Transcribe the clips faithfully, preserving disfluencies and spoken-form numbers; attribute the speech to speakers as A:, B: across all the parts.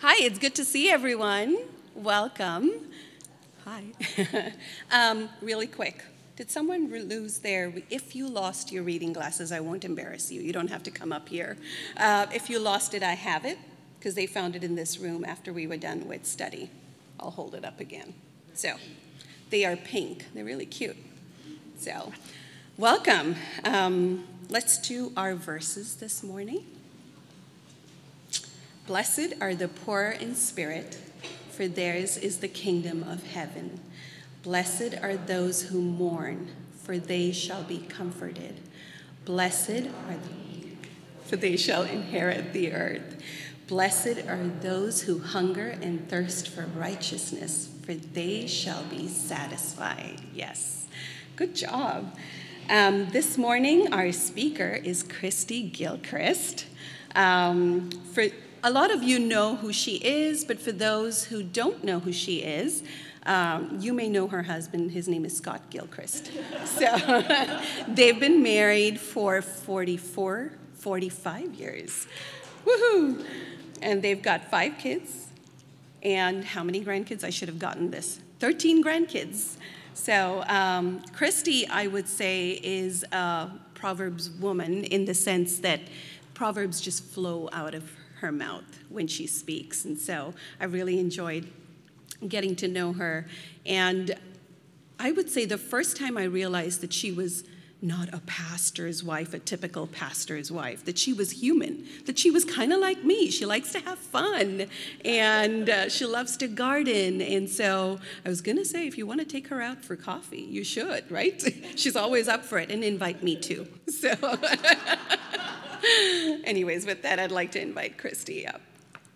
A: Hi, it's good to see everyone. Welcome. Hi. um, really quick, did someone lose their, if you lost your reading glasses, I won't embarrass you. You don't have to come up here. Uh, if you lost it, I have it, because they found it in this room after we were done with study. I'll hold it up again. So, they are pink. They're really cute. So, welcome. Um, let's do our verses this morning. Blessed are the poor in spirit, for theirs is the kingdom of heaven. Blessed are those who mourn, for they shall be comforted. Blessed are the, for they shall inherit the earth. Blessed are those who hunger and thirst for righteousness, for they shall be satisfied. Yes, good job. Um, this morning, our speaker is Christy Gilchrist. Um, for A lot of you know who she is, but for those who don't know who she is, um, you may know her husband. His name is Scott Gilchrist. So they've been married for forty-four, forty-five years. Woohoo! And they've got five kids. And how many grandkids? I should have gotten this. thirteen grandkids. So um, Christy, I would say, is a Proverbs woman in the sense that Proverbs just flow out of her mouth when she speaks. And so I really enjoyed getting to know her. And I would say the first time I realized that she was not a pastor's wife, a typical pastor's wife, that she was human, that she was kind of like me. She likes to have fun, and uh, she loves to garden. And so I was going to say, if you want to take her out for coffee, you should, right? She's always up for it, and invite me too. So anyways, with that, I'd like to invite Christy up.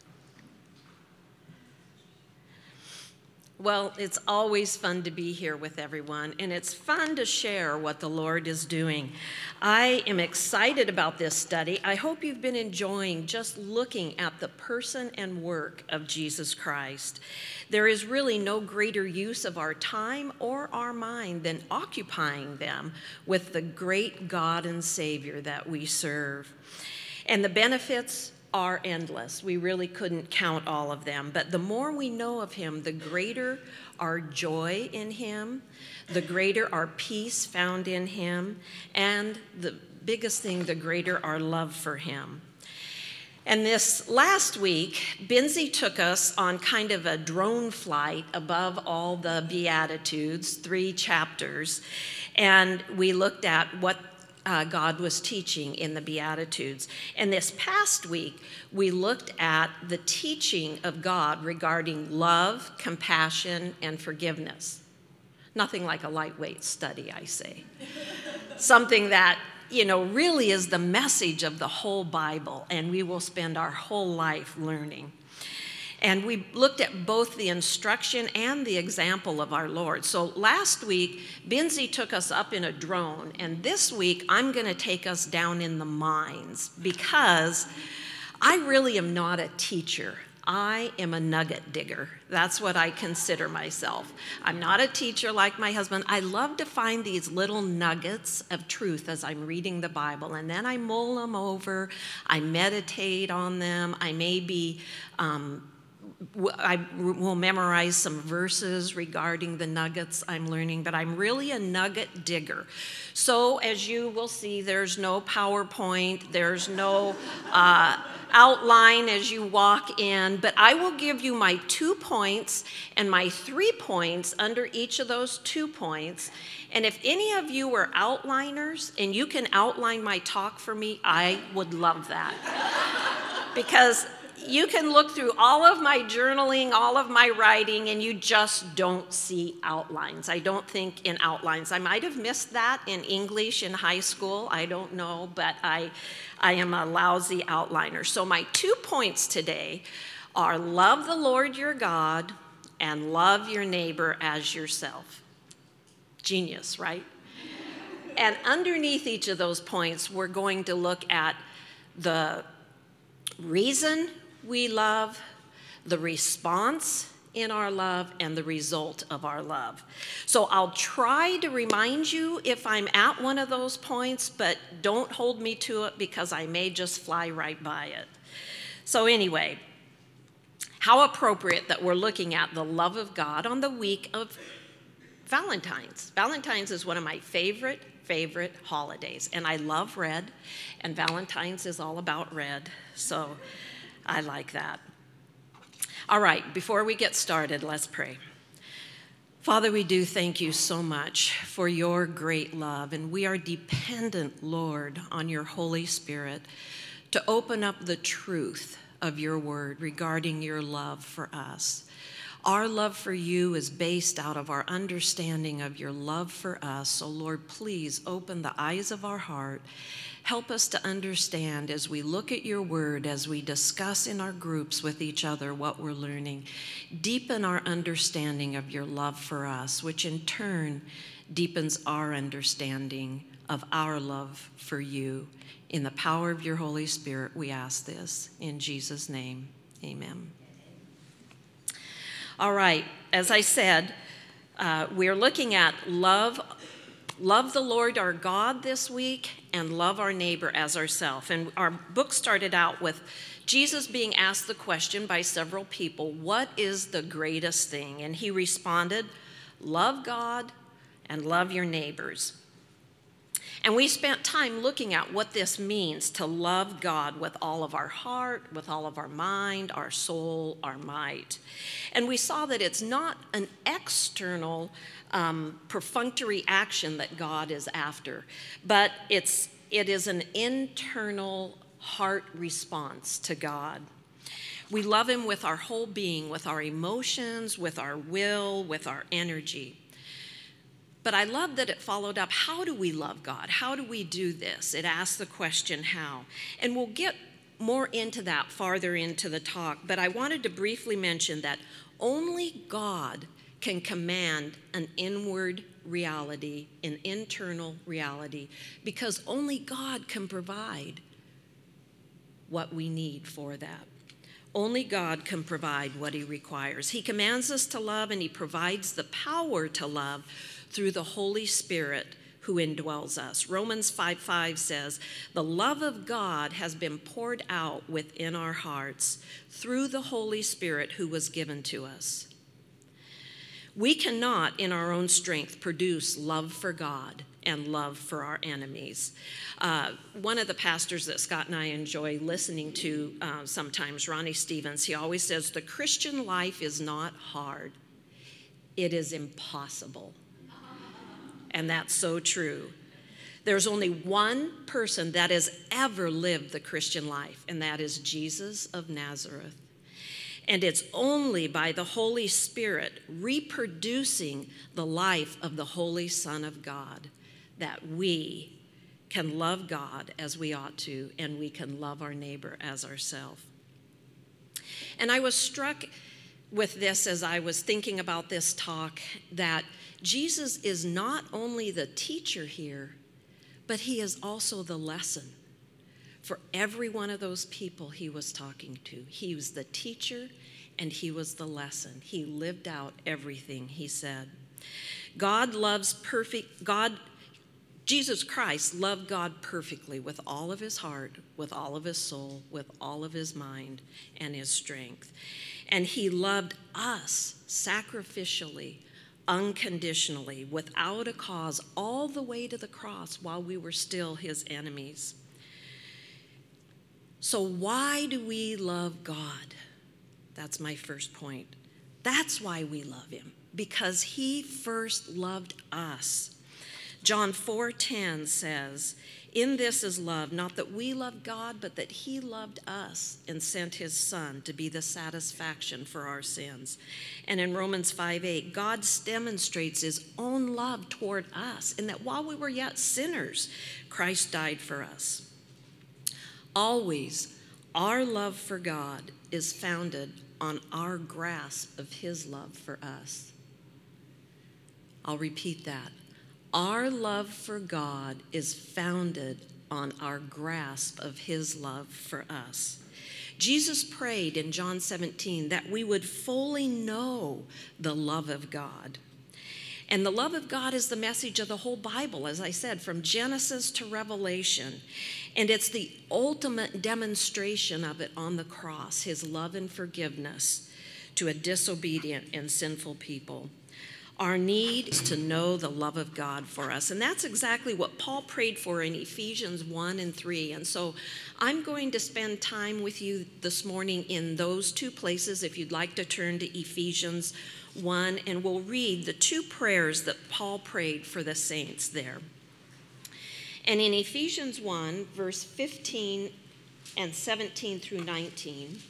B: Well, it's always fun to be here with everyone, and it's fun to share what the Lord is doing. I am excited about this study. I hope you've been enjoying just looking at the person and work of Jesus Christ. There is really no greater use of our time or our mind than occupying them with the great God and Savior that we serve. And the benefits are endless. We really couldn't count all of them. But the more we know of him, the greater our joy in him, the greater our peace found in him, and the biggest thing, the greater our love for him. And this last week, Binzi took us on kind of a drone flight above all the Beatitudes, three chapters, and we looked at what Uh, God was teaching in the Beatitudes. And this past week, we looked at the teaching of God regarding love, compassion, and forgiveness. Nothing like a lightweight study, I say. Something that, you know, really is the message of the whole Bible, and we will spend our whole life learning. And we looked at both the instruction and the example of our Lord. So last week, Binzi took us up in a drone, and this week, I'm going to take us down in the mines, because I really am not a teacher. I am a nugget digger. That's what I consider myself. I'm not a teacher like my husband. I love to find these little nuggets of truth as I'm reading the Bible, and then I mull them over. I meditate on them. I may be um, I will memorize some verses regarding the nuggets I'm learning, but I'm really a nugget digger. So as you will see, there's no PowerPoint, there's no uh, outline as you walk in, but I will give you my two points and my three points under each of those two points. And if any of you are outliners and you can outline my talk for me, I would love that. Because you can look through all of my journaling, all of my writing, and you just don't see outlines. I don't think in outlines. I might have missed that in English in high school. I don't know, but I, I am a lousy outliner. So my two points today are love the Lord your God and love your neighbor as yourself. Genius, right? And underneath each of those points, we're going to look at the reason we love, the response in our love, and the result of our love. So I'll try to remind you if I'm at one of those points, but don't hold me to it because I may just fly right by it. So anyway, How appropriate that we're looking at the love of God on the week of Valentine's. Valentine's is one of my favorite, favorite holidays, and I love red, and Valentine's is all about red, so I like that. All right, before we get started, let's pray. Father, we do thank you so much for your great love, and we are dependent, Lord, on your Holy Spirit to open up the truth of your word regarding your love for us. Our love for you is based out of our understanding of your love for us. So, Lord, please open the eyes of our heart. Help us to understand as we look at your word, as we discuss in our groups with each other what we're learning. Deepen our understanding of your love for us, which in turn deepens our understanding of our love for you. In the power of your Holy Spirit, we ask this in Jesus' name. Amen. All right, as I said, uh, we're looking at love, love the Lord our God this week and love our neighbor as ourselves. And our book started out with Jesus being asked the question by several people, what is the greatest thing? And he responded, love God and love your neighbors. And we spent time looking at what this means to love God with all of our heart, with all of our mind, our soul, our might. And we saw that it's not an external um, perfunctory action that God is after, but it's, it is an internal heart response to God. We love him with our whole being, with our emotions, with our will, with our energy. But I love that it followed up, how do we love God? How do we do this? It asks the question, how? And we'll get more into that farther into the talk, but I wanted to briefly mention that only God can command an inward reality, an internal reality, because only God can provide what we need for that. Only God can provide what he requires. He commands us to love, and he provides the power to love through the Holy Spirit who indwells us. Romans five five says, the love of God has been poured out within our hearts through the Holy Spirit who was given to us. We cannot, in our own strength, produce love for God and love for our enemies. Uh, one of the pastors that Scott and I enjoy listening to uh, sometimes, Ronnie Stevens, he always says, the Christian life is not hard. It is impossible. And that's so true. There's only one person that has ever lived the Christian life, and that is Jesus of Nazareth. And it's only by the Holy Spirit reproducing the life of the Holy Son of God that we can love God as we ought to, and we can love our neighbor as ourselves. And I was struck with this as I was thinking about this talk, that Jesus is not only the teacher here, but he is also the lesson for every one of those people he was talking to. He was the teacher and he was the lesson. He lived out everything he said. God loves perfect, God, Jesus Christ loved God perfectly with all of his heart, with all of his soul, with all of his mind and his strength. And he loved us sacrificially, unconditionally, without a cause, all the way to the cross while we were still his enemies. So why do we love God? That's my first point. That's why we love him, because he first loved us. John four ten says, in this is love, not that we loved God, but that he loved us and sent his son to be the satisfaction for our sins. And in Romans five eight, God demonstrates his own love toward us, in that while we were yet sinners, Christ died for us. Always, our love for God is founded on our grasp of his love for us. I'll repeat that. Our love for God is founded on our grasp of his love for us. Jesus prayed in John seventeen that we would fully know the love of God. And the love of God is the message of the whole Bible, as I said, from Genesis to Revelation. And it's the ultimate demonstration of it on the cross, his love and forgiveness to a disobedient and sinful people. Our need is to know the love of God for us. And that's exactly what Paul prayed for in Ephesians one and three. And so I'm going to spend time with you this morning in those two places. If you'd like to turn to Ephesians one, and we'll read the two prayers that Paul prayed for the saints there. And in Ephesians one, verse fifteen and seventeen through nineteen,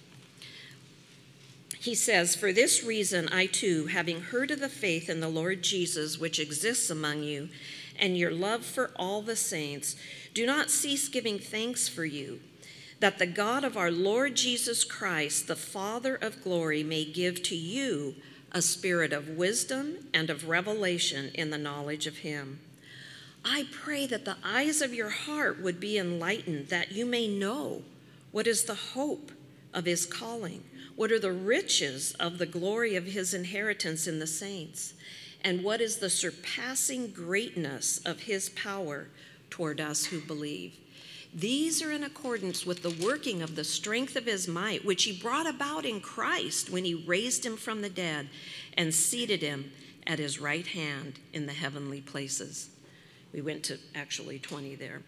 B: he says, "For this reason I too, having heard of the faith in the Lord Jesus which exists among you, and your love for all the saints, do not cease giving thanks for you, that the God of our Lord Jesus Christ, the Father of glory, may give to you a spirit of wisdom and of revelation in the knowledge of him. I pray that the eyes of your heart would be enlightened, that you may know what is the hope of his calling, what are the riches of the glory of his inheritance in the saints, and what is the surpassing greatness of his power toward us who believe. These are in accordance with the working of the strength of his might, which he brought about in Christ when he raised him from the dead and seated him at his right hand in the heavenly places." We went to actually twenty there.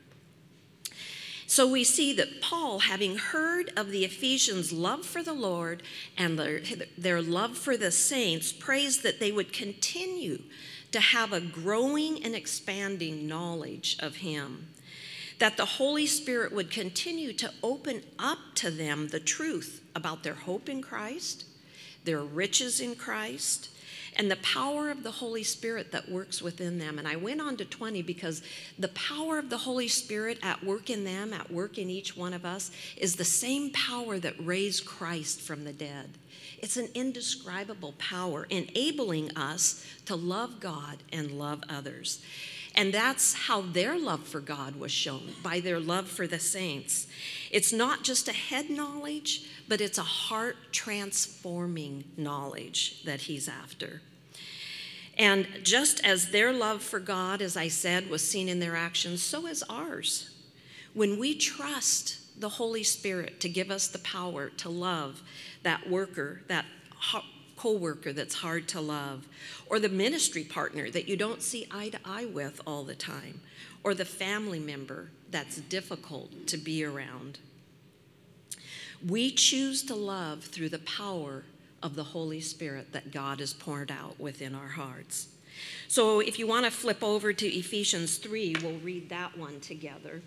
B: So we see that Paul, having heard of the Ephesians' love for the Lord and their, their love for the saints, prays that they would continue to have a growing and expanding knowledge of him, that the Holy Spirit would continue to open up to them the truth about their hope in Christ, their riches in Christ, and the power of the Holy Spirit that works within them. And I went on to twenty because the power of the Holy Spirit at work in them, at work in each one of us, is the same power that raised Christ from the dead. It's an indescribable power, enabling us to love God and love others. And that's how their love for God was shown, by their love for the saints. It's not just a head knowledge, but it's a heart-transforming knowledge that he's after. And just as their love for God, as I said, was seen in their actions, so is ours. When we trust the Holy Spirit to give us the power to love that worker, that co-worker that's hard to love, or the ministry partner that you don't see eye to eye with all the time, or the family member that's difficult to be around. We choose to love through the power of the Holy Spirit that God has poured out within our hearts. So if you want to flip over to Ephesians three, we'll read that one together.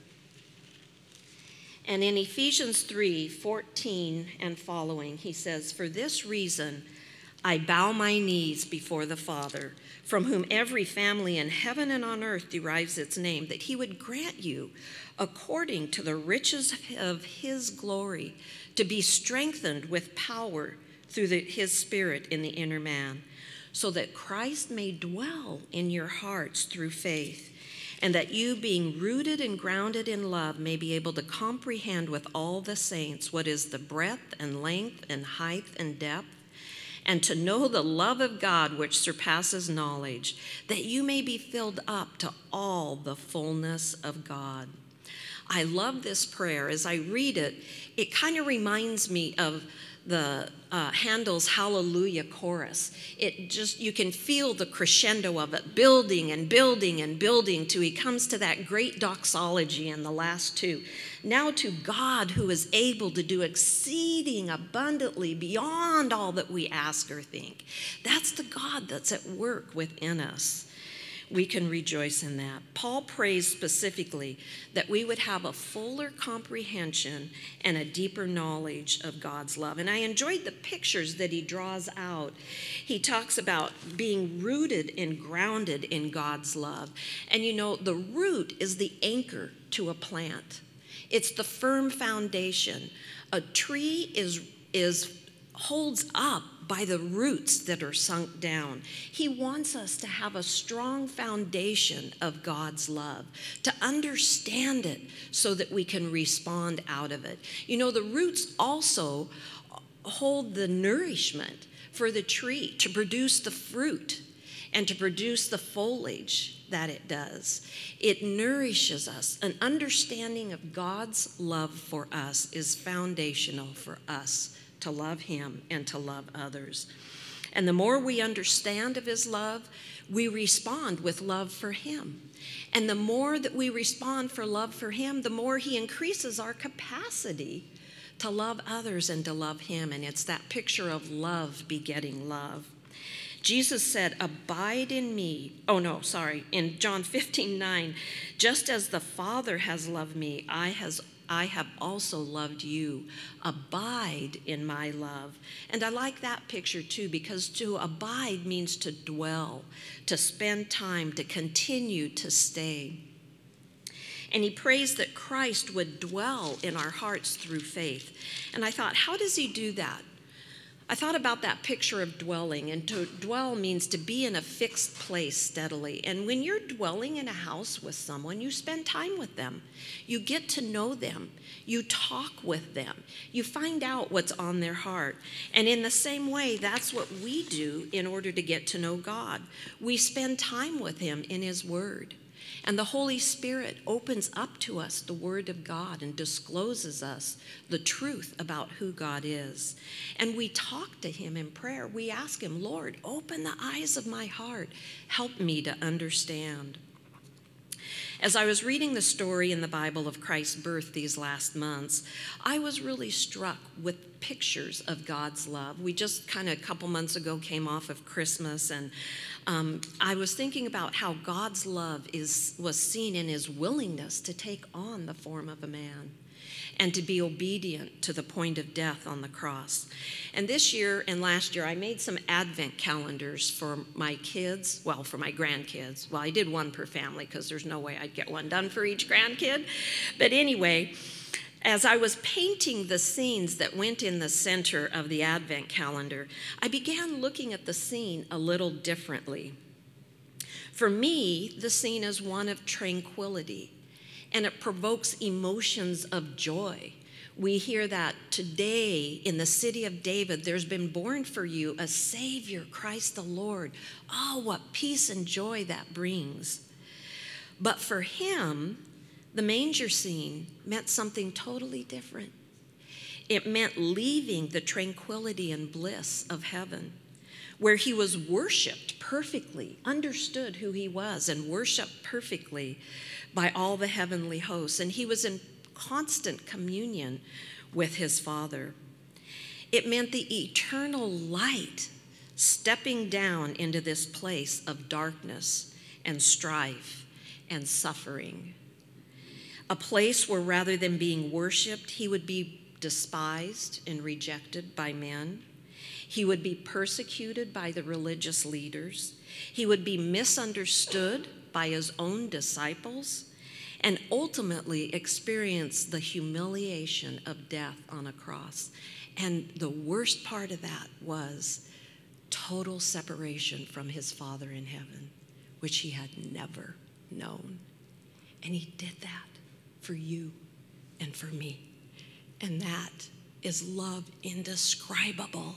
B: And in Ephesians three, fourteen and following, he says, "For this reason I bow my knees before the Father, from whom every family in heaven and on earth derives its name, that he would grant you, according to the riches of his glory, to be strengthened with power through the, his Spirit in the inner man, so that Christ may dwell in your hearts through faith, and that you, being rooted and grounded in love, may be able to comprehend with all the saints what is the breadth and length and height and depth, and to know the love of God which surpasses knowledge, that you may be filled up to all the fullness of God." I love this prayer. As I read it, it kind of reminds me of the uh, Handel's Hallelujah chorus. It just, you can feel the crescendo of it, building and building and building till he comes to that great doxology in the last two. Now to God, who is able to do exceeding abundantly beyond all that we ask or think. That's the God that's at work within us. We can rejoice in that. Paul prays specifically that we would have a fuller comprehension and a deeper knowledge of God's love. And I enjoyed the pictures that he draws out. He talks about being rooted and grounded in God's love. And you know, the root is the anchor to a plant. It's the firm foundation. A tree is, is holds up by the roots that are sunk down. He wants us to have a strong foundation of God's love, to understand it so that we can respond out of it. You know, the roots also hold the nourishment for the tree to produce the fruit. and to produce the foliage that it does. It nourishes us. An understanding of God's love for us is foundational for us to love him and to love others. And the more we understand of his love, we respond with love for him. And the more that we respond for love for him, the more he increases our capacity to love others and to love him. And it's that picture of love begetting love. Jesus said, abide in me. Oh, no, sorry. In John fifteen nine, just as the Father has loved me, I has I have also loved you. Abide in my love. And I like that picture too, because to abide means to dwell, to spend time, to continue to stay. And he prays that Christ would dwell in our hearts through faith. And I thought, how does he do that? I thought about that picture of dwelling, and to dwell means to be in a fixed place steadily. And when you're dwelling in a house with someone, you spend time with them. You get to know them. You talk with them. You find out what's on their heart. And in the same way, that's what we do in order to get to know God. We spend time with him in his word. And the Holy Spirit opens up to us the Word of God and discloses us the truth about who God is. And we talk to him in prayer. We ask him, Lord, open the eyes of my heart. Help me to understand. As I was reading the story in the Bible of Christ's birth these last months, I was really struck with pictures of God's love. We just kind of a couple months ago came off of Christmas, and um, I was thinking about how God's love is was seen in his willingness to take on the form of a man and to be obedient to the point of death on the cross. And this year and last year, I made some Advent calendars for my kids, well, for my grandkids. Well, I did one per family because there's no way I'd get one done for each grandkid. But anyway, as I was painting the scenes that went in the center of the Advent calendar, I began looking at the scene a little differently. For me, the scene is one of tranquility, and it provokes emotions of joy. We hear that today in the city of David, there's been born for you a Savior, Christ the Lord. Oh, what peace and joy that brings. But for him, the manger scene meant something totally different. It meant leaving the tranquility and bliss of heaven, where he was worshiped perfectly, understood who he was, and worshiped perfectly by all the heavenly hosts. And he was in constant communion with his Father. It meant the eternal light stepping down into this place of darkness and strife and suffering. A place where rather than being worshiped, he would be despised and rejected by men. He would be persecuted by the religious leaders. He would be misunderstood by his own disciples, and ultimately experience the humiliation of death on a cross. And the worst part of that was total separation from his Father in heaven, which he had never known. And he did that for you and for me. And that is love indescribable.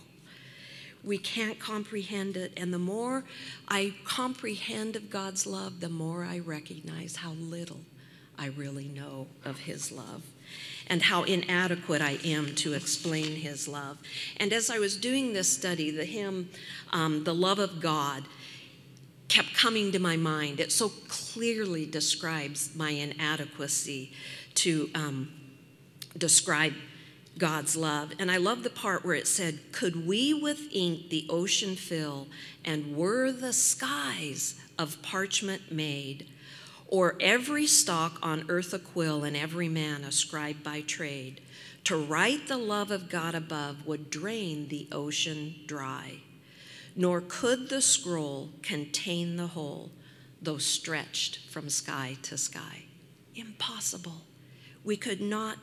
B: We can't comprehend it. And the more I comprehend of God's love, the more I recognize how little I really know of his love and how inadequate I am to explain his love. And as I was doing this study, the hymn, um, The Love of God, kept coming to my mind. It so clearly describes my inadequacy to um, describe God's love. And I love the part where it said, could we with ink the ocean fill, and were the skies of parchment made, or every stalk on earth a quill, and every man a scribe by trade, to write the love of God above would drain the ocean dry. Nor could the scroll contain the whole, though stretched from sky to sky. Impossible. We could not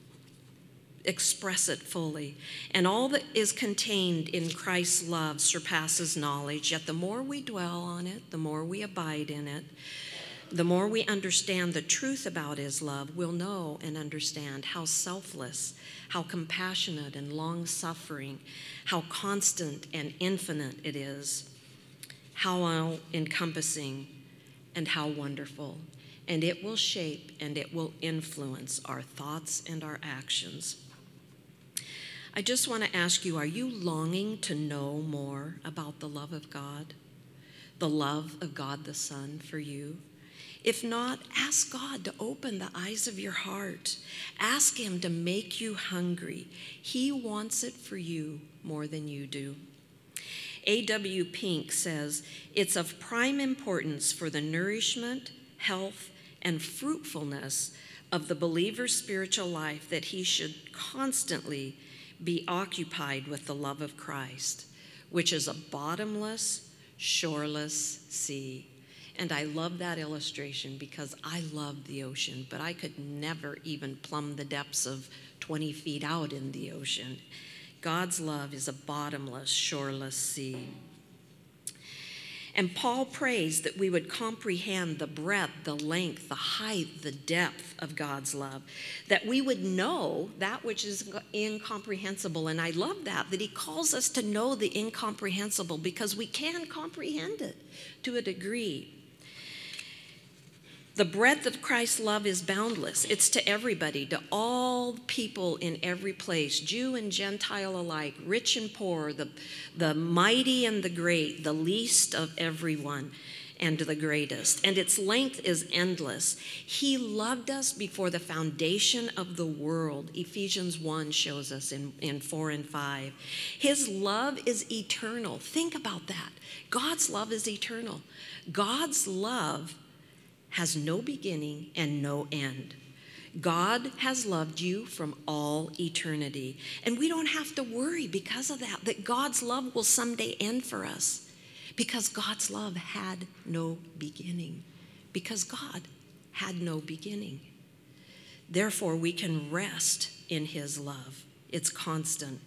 B: express it fully. And all that is contained in Christ's love surpasses knowledge, yet the more we dwell on it, the more we abide in it, the more we understand the truth about his love, we'll know and understand how selfless, how compassionate and long-suffering, how constant and infinite it is, how all-encompassing, and how wonderful. And it will shape and it will influence our thoughts and our actions. I just want to ask you, are you longing to know more about the love of God? The love of God the Son for you? If not, ask God to open the eyes of your heart. Ask Him to make you hungry. He wants it for you more than you do. A W Pink says, it's of prime importance for the nourishment, health, and fruitfulness of the believer's spiritual life that he should constantly be occupied with the love of Christ, which is a bottomless, shoreless sea. And I love that illustration because I love the ocean, but I could never even plumb the depths of twenty feet out in the ocean. God's love is a bottomless, shoreless sea. And Paul prays that we would comprehend the breadth, the length, the height, the depth of God's love, that we would know that which is incomprehensible. And I love that, that he calls us to know the incomprehensible because we can comprehend it to a degree. The breadth of Christ's love is boundless. It's to everybody, to all people in every place, Jew and Gentile alike, rich and poor, the, the mighty and the great, the least of everyone and the greatest. And its length is endless. He loved us before the foundation of the world. Ephesians one shows us in, in four and five. His love is eternal. Think about that. God's love is eternal. God's love has no beginning and no end. God has loved you from all eternity. And we don't have to worry because of that, that God's love will someday end for us. Because God's love had no beginning. Because God had no beginning. Therefore, we can rest in his love. It's constant.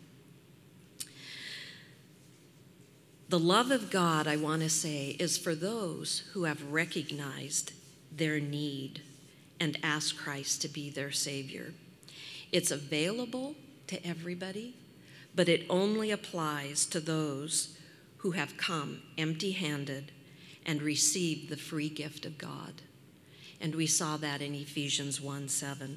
B: The love of God, I want to say, is for those who have recognized their need and ask Christ to be their Savior. It's available to everybody, but it only applies to those who have come empty-handed and received the free gift of God. And we saw that in Ephesians one seven.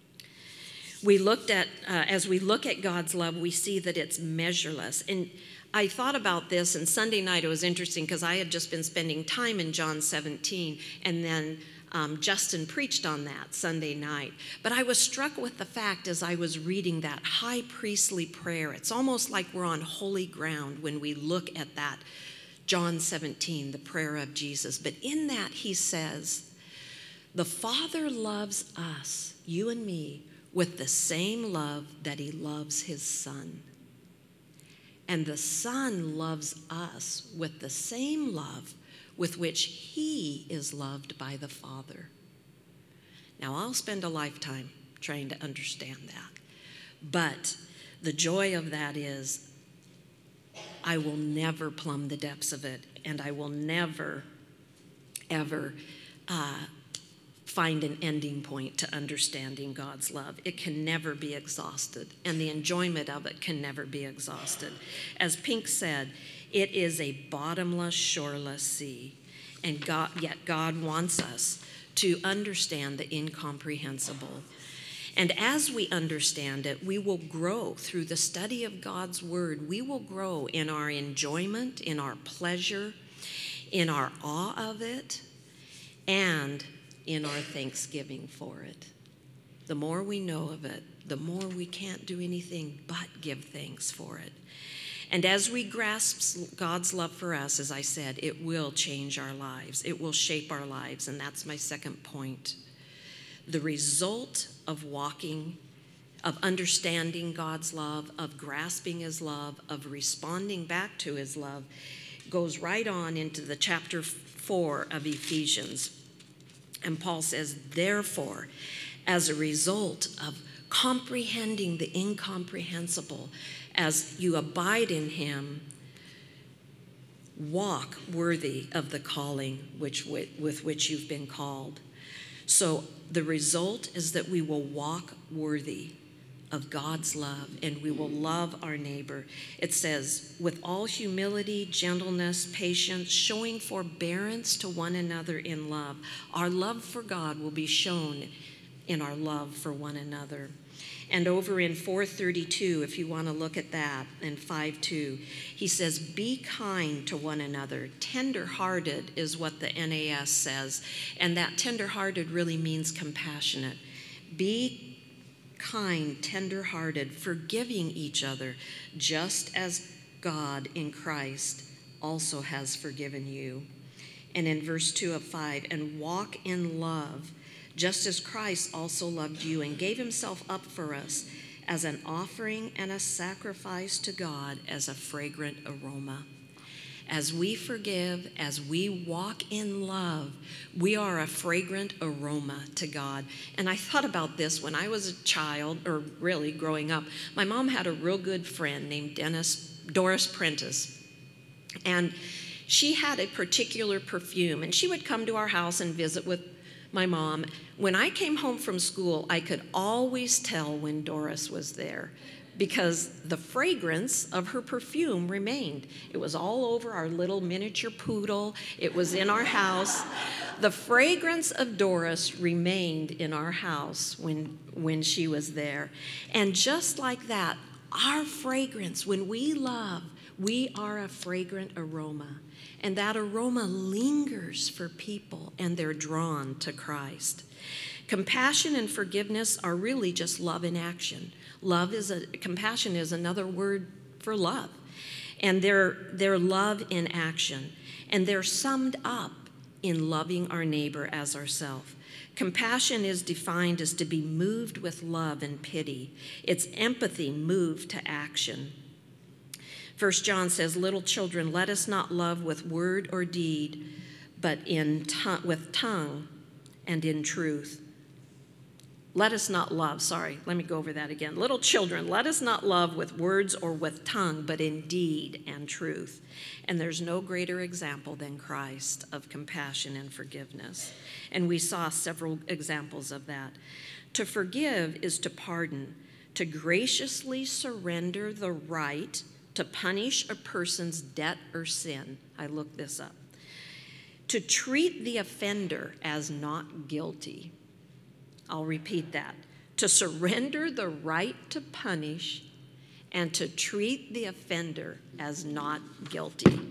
B: We looked at, uh, as we look at God's love, we see that it's measureless. And I thought about this, and Sunday night it was interesting because I had just been spending time in John seventeen, and then um, Justin preached on that Sunday night. But I was struck with the fact as I was reading that high priestly prayer, it's almost like we're on holy ground when we look at that John seventeen, the prayer of Jesus. But in that he says, the Father loves us, you and me, with the same love that he loves his Son. And the Son loves us with the same love with which he is loved by the Father. Now, I'll spend a lifetime trying to understand that. But the joy of that is I will never plumb the depths of it, and I will never, ever uh, find an ending point to understanding God's love. It can never be exhausted, and the enjoyment of it can never be exhausted. As Pink said, it is a bottomless, shoreless sea, and God, yet God wants us to understand the incomprehensible. And as we understand it, we will grow through the study of God's word. We will grow in our enjoyment, in our pleasure, in our awe of it, and in our thanksgiving for it. The more we know of it, the more we can't do anything but give thanks for it. And as we grasp God's love for us, as I said, it will change our lives. It will shape our lives, and that's my second point. The result of walking, of understanding God's love, of grasping his love, of responding back to his love, goes right on into the chapter four of Ephesians. And Paul says, therefore, as a result of comprehending the incomprehensible, as you abide in him, walk worthy of the calling which, with which you've been called. So the result is that we will walk worthy of God's love, and we will love our neighbor. It says, with all humility, gentleness, patience, showing forbearance to one another in love. Our love for God will be shown in our love for one another. And over in four thirty-two, if you want to look at that, and five two, he says, be kind to one another. Tender-hearted is what the N A S says, and that tender-hearted really means compassionate. Be kind, tender-hearted, forgiving each other, just as God in Christ also has forgiven you. And in verse two of five, and walk in love, just as Christ also loved you and gave himself up for us as an offering and a sacrifice to God as a fragrant aroma. As we forgive, as we walk in love, we are a fragrant aroma to God. And I thought about this when I was a child, or really growing up. My mom had a real good friend named Dennis, Doris Prentice. And she had a particular perfume, and she would come to our house and visit with my mom. When I came home from school, I could always tell when Doris was there because the fragrance of her perfume remained. It was all over our little miniature poodle. It was in our house. The fragrance of Doris remained in our house when, when she was there. And just like that, our fragrance, when we love, we are a fragrant aroma. And that aroma lingers for people, and they're drawn to Christ. Compassion and forgiveness are really just love in action. Love is a, compassion is another word for love. And they're, they're love in action. And they're summed up in loving our neighbor as ourselves. Compassion is defined as to be moved with love and pity. It's empathy moved to action. First John says, little children, let us not love with word or deed, but in to- with tongue and in truth. Let us not love, sorry, let me go over that again. Little children, let us not love with words or with tongue, but in deed and truth. And there's no greater example than Christ of compassion and forgiveness. And we saw several examples of that. To forgive is to pardon, to graciously surrender the right to punish a person's debt or sin. I looked this up. To treat the offender as not guilty. I'll repeat that. To surrender the right to punish and to treat the offender as not guilty.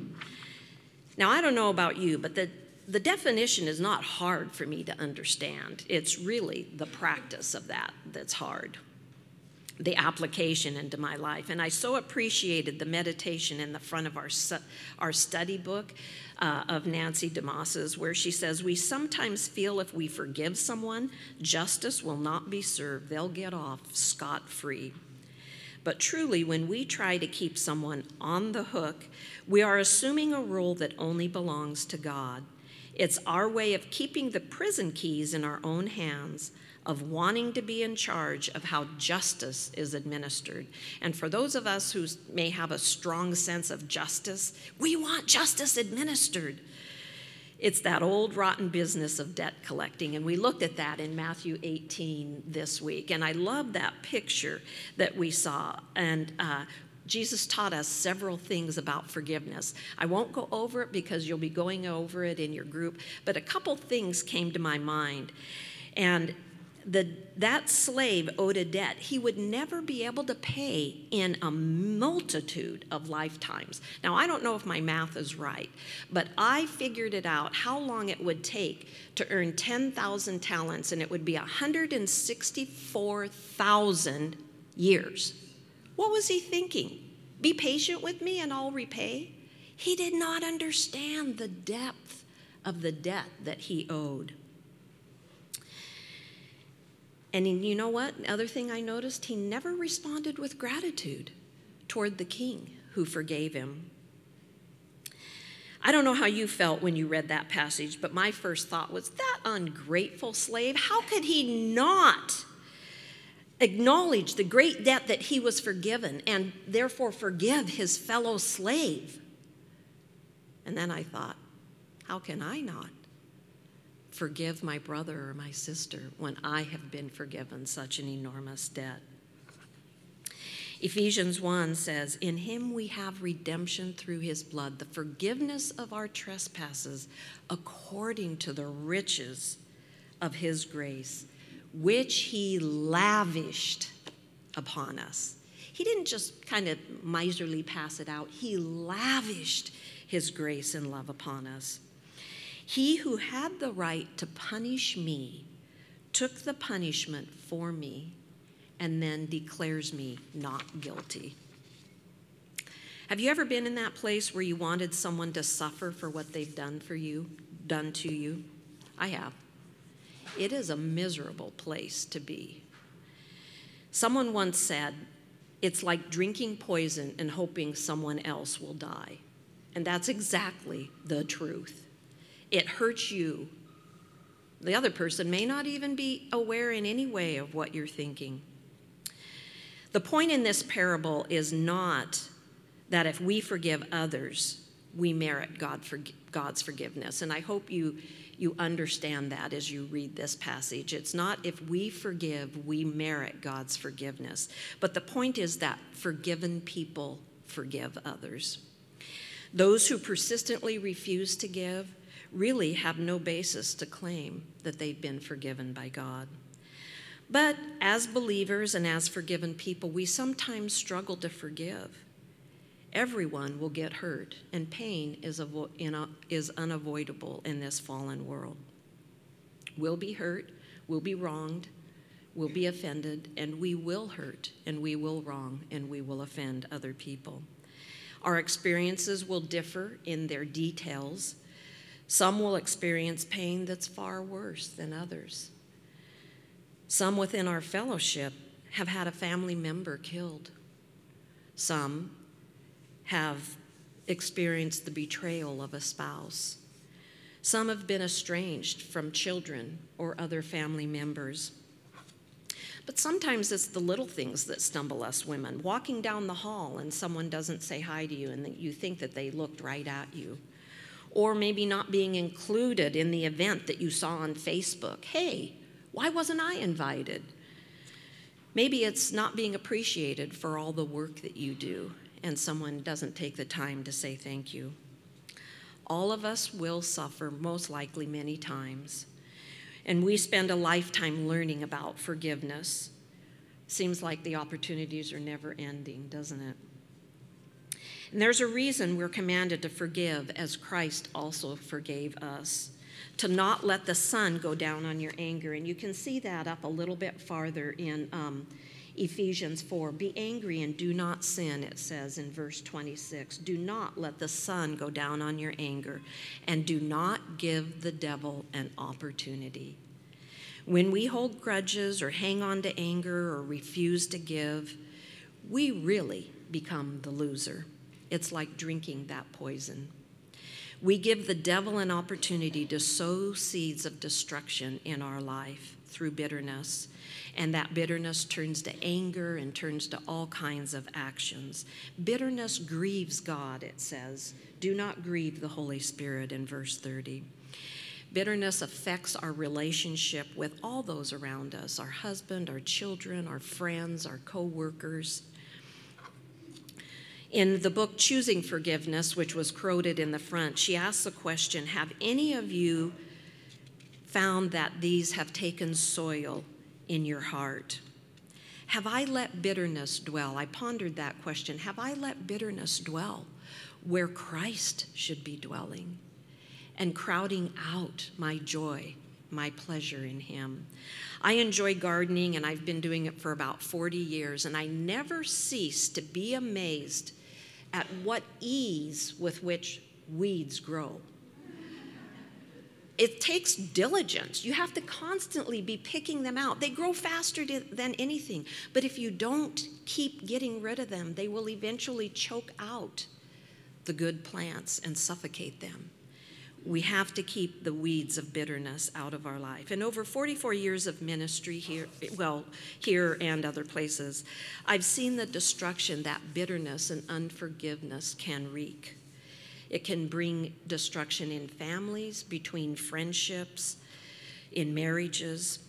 B: Now, I don't know about you, but the, the definition is not hard for me to understand. It's really the practice of that that's hard. The application into my life. And I so appreciated the meditation in the front of our, our study book uh, of Nancy DeMoss's, where she says, we sometimes feel if we forgive someone, justice will not be served. They'll get off scot-free. But truly, when we try to keep someone on the hook, we are assuming a rule that only belongs to God. It's our way of keeping the prison keys in our own hands, of wanting to be in charge of how justice is administered. And for those of us who may have a strong sense of justice, we want justice administered. It's that old rotten business of debt collecting, and we looked at that in Matthew eighteen this week. And I love that picture that we saw. And uh, Jesus taught us several things about forgiveness. I won't go over it because you'll be going over it in your group, but a couple things came to my mind. And The, that slave owed a debt he would never be able to pay in a multitude of lifetimes. Now, I don't know if my math is right, but I figured it out how long it would take to earn ten thousand talents, and it would be one hundred sixty-four thousand years. What was he thinking? Be patient with me and I'll repay? He did not understand the depth of the debt that he owed. And you know what? Other thing I noticed, he never responded with gratitude toward the king who forgave him. I don't know how you felt when you read that passage, but my first thought was, that ungrateful slave, how could he not acknowledge the great debt that he was forgiven and therefore forgive his fellow slave? And then I thought, how can I not forgive my brother or my sister when I have been forgiven such an enormous debt? Ephesians one says, "In him we have redemption through his blood, the forgiveness of our trespasses, according to the riches of his grace, which he lavished upon us." He didn't just kind of miserly pass it out. He lavished his grace and love upon us. He who had the right to punish me took the punishment for me and then declares me not guilty. Have you ever been in that place where you wanted someone to suffer for what they've done for you, done to you? I have. It is a miserable place to be. Someone once said, it's like drinking poison and hoping someone else will die. And that's exactly the truth. It hurts you. The other person may not even be aware in any way of what you're thinking. The point in this parable is not that if we forgive others, we merit God for, God's forgiveness. And I hope you, you understand that as you read this passage. It's not if we forgive, we merit God's forgiveness. But the point is that forgiven people forgive others. Those who persistently refuse to give really have no basis to claim that they've been forgiven by God. But as believers and as forgiven people, we sometimes struggle to forgive. Everyone will get hurt, and pain is, avo- in a, is unavoidable in this fallen world. We'll be hurt, we'll be wronged, we'll be offended, and we will hurt, and we will wrong, and we will offend other people. Our experiences will differ in their details. Some will experience pain that's far worse than others. Some within our fellowship have had a family member killed. Some have experienced the betrayal of a spouse. Some have been estranged from children or other family members. But sometimes it's the little things that stumble us women. Walking down the hall and someone doesn't say hi to you and you think that they looked right at you. Or maybe not being included in the event that you saw on Facebook. Hey, why wasn't I invited? Maybe it's not being appreciated for all the work that you do, and someone doesn't take the time to say thank you. All of us will suffer, most likely many times, and we spend a lifetime learning about forgiveness. Seems like the opportunities are never ending, doesn't it? And there's a reason we're commanded to forgive as Christ also forgave us, to not let the sun go down on your anger. And you can see that up a little bit farther in um, Ephesians four. Be angry and do not sin, it says in verse twenty-six. Do not let the sun go down on your anger, and do not give the devil an opportunity. When we hold grudges or hang on to anger or refuse to give, we really become the loser. It's like drinking that poison. We give the devil an opportunity to sow seeds of destruction in our life through bitterness, and that bitterness turns to anger and turns to all kinds of actions. Bitterness grieves God, it says. Do not grieve the Holy Spirit in verse thirty. Bitterness affects our relationship with all those around us, our husband, our children, our friends, our co-workers. In the book Choosing Forgiveness, which was quoted in the front, she asks the question, have any of you found that these have taken soil in your heart? Have I let bitterness dwell? I pondered that question. Have I let bitterness dwell where Christ should be dwelling and crowding out my joy, my pleasure in him? I enjoy gardening, and I've been doing it for about forty years, and I never cease to be amazed at what ease with which weeds grow. It takes diligence. You have to constantly be picking them out. They grow faster to, than anything, but if you don't keep getting rid of them, they will eventually choke out the good plants and suffocate them. We have to keep the weeds of bitterness out of our life. And over forty-four years of ministry here, well, here and other places, I've seen the destruction that bitterness and unforgiveness can wreak. It can bring destruction in families, between friendships, in marriages.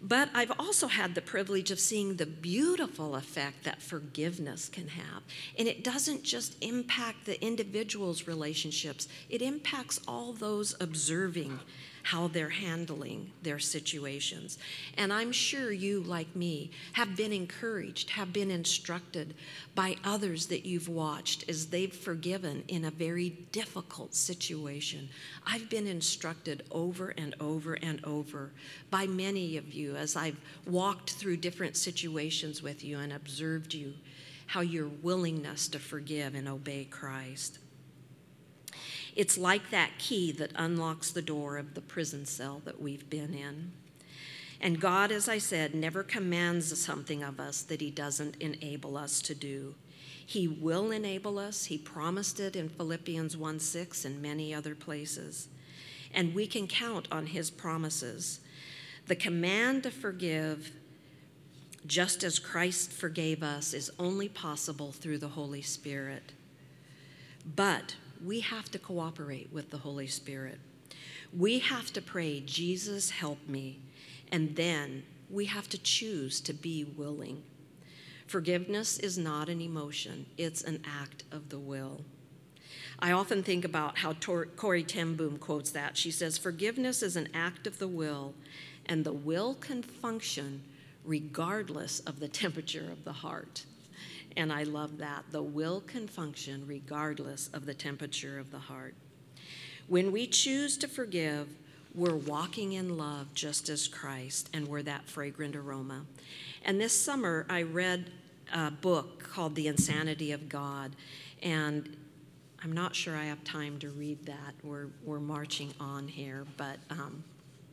B: But I've also had the privilege of seeing the beautiful effect that forgiveness can have. And it doesn't just impact the individual's relationships, it impacts all those observing how they're handling their situations. And I'm sure you, like me, have been encouraged, have been instructed by others that you've watched as they've forgiven in a very difficult situation. I've been instructed over and over and over by many of you as I've walked through different situations with you and observed you, how your willingness to forgive and obey Christ. It's like that key that unlocks the door of the prison cell that we've been in. And God, as I said, never commands something of us that he doesn't enable us to do. He will enable us. He promised it in Philippians one six and many other places. And we can count on his promises. The command to forgive, just as Christ forgave us, is only possible through the Holy Spirit. But we have to cooperate with the Holy Spirit. We have to pray, Jesus, help me. And then we have to choose to be willing. Forgiveness is not an emotion. It's an act of the will. I often think about how Tor- Corrie ten Boom quotes that. She says, forgiveness is an act of the will, and the will can function regardless of the temperature of the heart. And I love that. The will can function regardless of the temperature of the heart. When we choose to forgive, we're walking in love just as Christ, and we're that fragrant aroma. And this summer, I read a book called The Insanity of God, and I'm not sure I have time to read that. We're, we're marching on here, but um,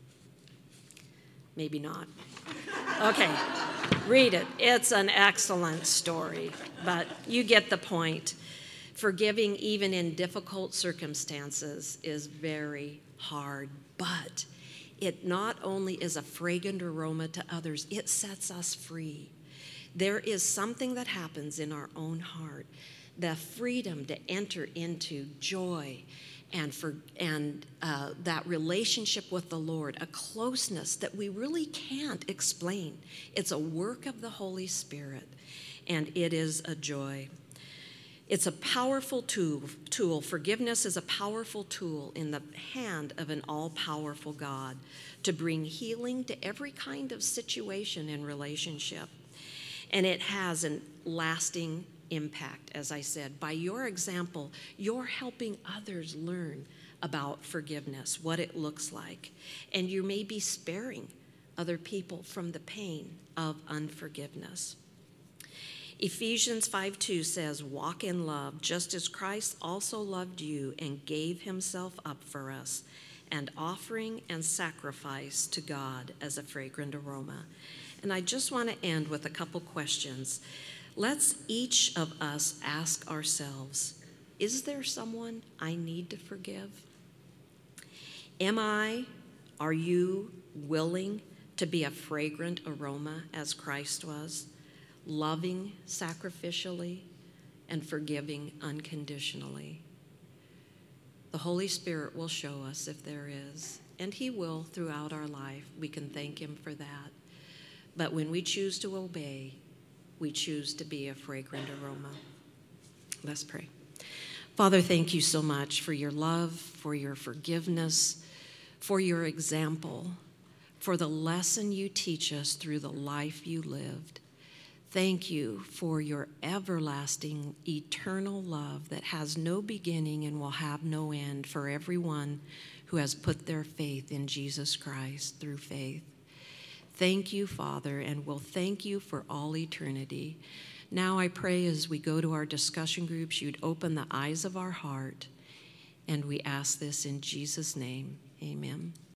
B: maybe not. Okay, read it. It's an excellent story, but you get the point. Forgiving even in difficult circumstances is very hard, but it not only is a fragrant aroma to others, it sets us free. There is something that happens in our own heart, the freedom to enter into joy and for and uh, that relationship with the Lord, a closeness that we really can't explain. It's a work of the Holy Spirit, and it is a joy. It's a powerful tool. tool. Forgiveness is a powerful tool in the hand of an all-powerful God to bring healing to every kind of situation and relationship. And it has a lasting impact, as I said. By your example, you're helping others learn about forgiveness, what it looks like. And you may be sparing other people from the pain of unforgiveness. Ephesians five two says, walk in love, just as Christ also loved you and gave himself up for us, an offering and sacrifice to God as a fragrant aroma. And I just want to end with a couple questions. Let's each of us ask ourselves, is there someone I need to forgive? Am I, are you willing to be a fragrant aroma as Christ was, loving sacrificially and forgiving unconditionally? The Holy Spirit will show us if there is, and he will throughout our life. We can thank him for that. But when we choose to obey, we choose to be a fragrant aroma. Let's pray. Father, thank you so much for your love, for your forgiveness, for your example, for the lesson you teach us through the life you lived. Thank you for your everlasting, eternal love that has no beginning and will have no end for everyone who has put their faith in Jesus Christ through faith. Thank you, Father, and we'll thank you for all eternity. Now I pray as we go to our discussion groups, you'd open the eyes of our heart, and we ask this in Jesus' name. Amen.